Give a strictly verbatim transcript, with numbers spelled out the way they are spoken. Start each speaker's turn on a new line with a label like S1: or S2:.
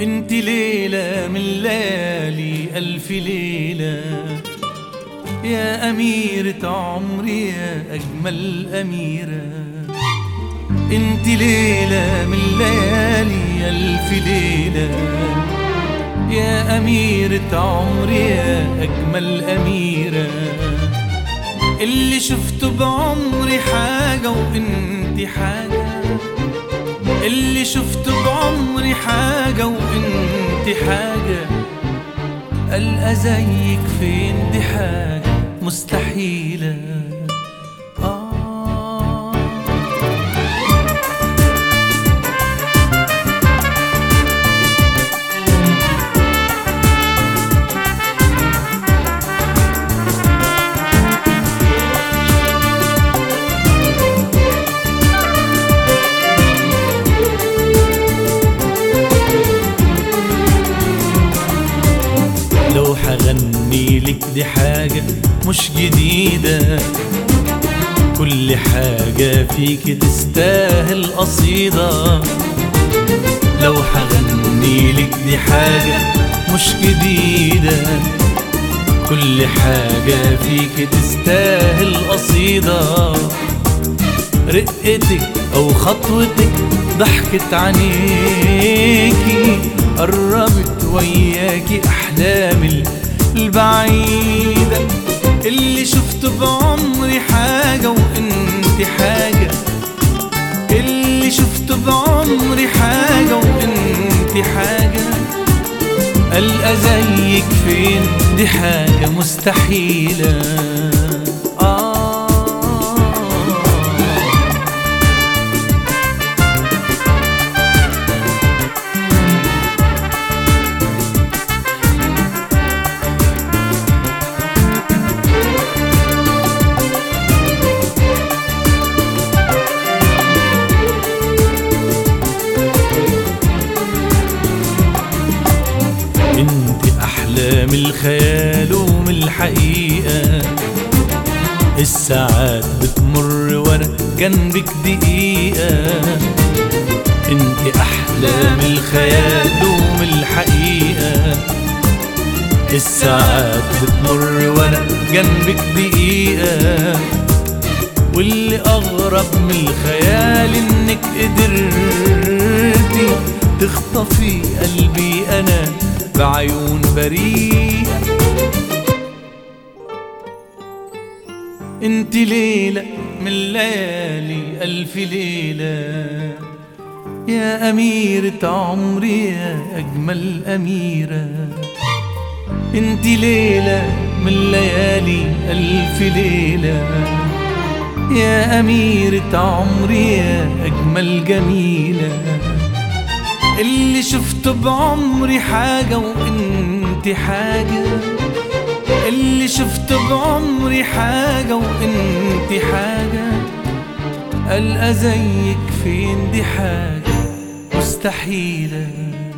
S1: انت ليلة من ليالي ألف ليلة، يا أميرة عمري يا أجمل أميرة. انت ليلة من ليالي ألف ليلة، يا أميرة عمري يا أجمل أميرة. اللي شفته بعمري حاجة وانت حاجة، اللي شفته بعمري حاجة وانت حاجة. ألقى زيك فين دي حاجة مستحيلة. آه لو حغني لك دي حاجة مش جديدة، كل حاجة فيك تستاهل قصيدة. لو حغني لك دي حاجة مش جديدة، كل حاجة فيك تستاهل قصيدة. رقتك أو خطوتك ضحكت عينيكي، قربت وياكي أحلامي البعيدة. اللي شفته بعمري حاجة وانت حاجة، اللي شفته بعمري حاجة وانت حاجة. ألقى زيك فين دي حاجة مستحيلة. انت احلام الخيال ومن الحقيقة، الساعات بتمر وانا جنبك دقيقة. انت احلام الخيال ومن الحقيقة، الساعات بتمر وانا جنبك دقيقة. واللي اغرب من الخيال انك قدرتي تخطفي قلبي انا بعيون بريئة. انت ليلة من ليالي ألف ليلة، يا أميرة عمري يا أجمل أميرة. انت ليلة من ليالي ألف ليلة، يا أميرة عمري يا أجمل جميلة. اللي شفته بعمري حاجة وانت حاجة، اللي شفته بعمري حاجة وانت حاجة. ألقى زيك فين دي حاجة مستحيلة.